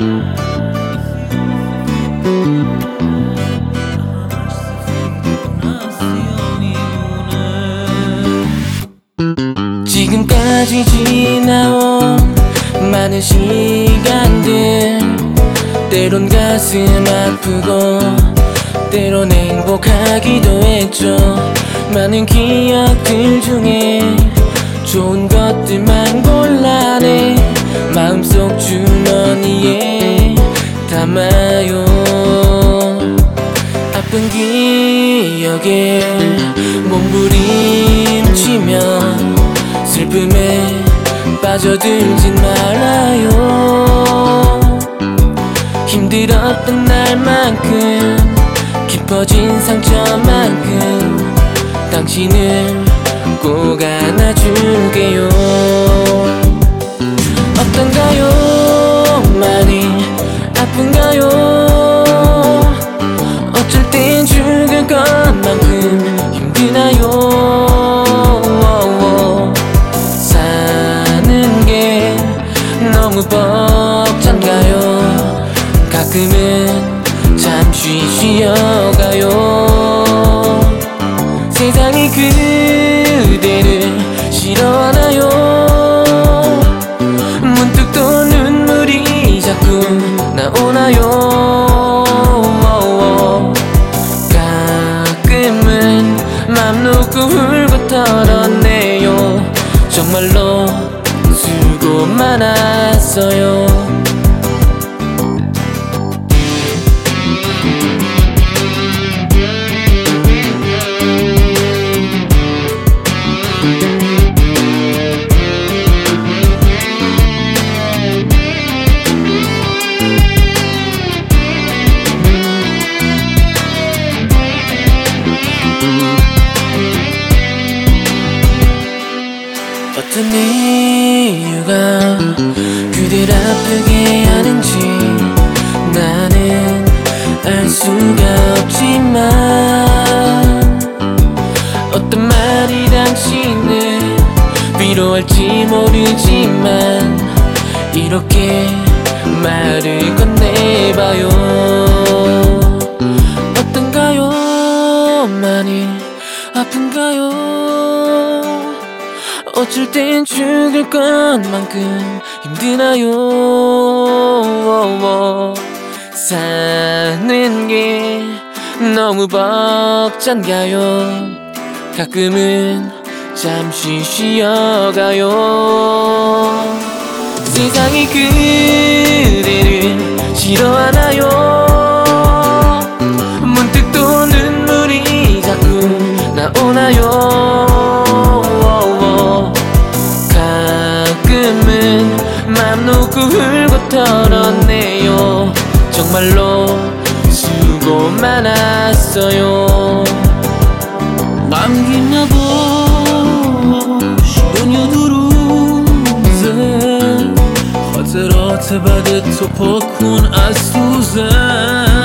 지금까지 지나온 많은 시간들, 때론 가슴 아프고 때론 행복하기도 했죠. 많은 기억들 중에 좋은 것들만 골라내 마음속 주머니에 담아요. 아픈 기억에 몸부림치며 슬픔에 빠져들진 말아요. 힘들었던 날만큼 깊어진 상처만큼 당신을 꼭 안아줄게요. 어떤가요? 많이 아픈가요? 어쩔 땐 죽을 것만큼 힘드나요? 사는 게 너무 벅찬가요? 가끔은 잠시 쉬어가요. 세상이 그대를 싫어하나요? 문득 또 눈물이 자꾸 나오나요? 가끔은 맘 놓고 울고 털어내요. 정말로 수고 많았어요. 어떤 이유가 그댈 아프게 하는지 나는 알 수가 없지만, 어떤 말이 당신을 위로할지 모르지만 이렇게 말을 건네봐요. 어떤가요? 많이 아픈가요? 어쩔 땐 죽을 것만큼 힘드나요? 사는 게 너무 벅찬가요? 가끔은 잠시 쉬어가요. 세상이 그대를 싫어하나요? 문득 또 눈물이 자꾸 나오나요? 가끔은 맘 놓고 울고 털어내요. 정말로 수고 많았어요. Għamgina box Dunja durużen Ħaterat badet topok kun astużen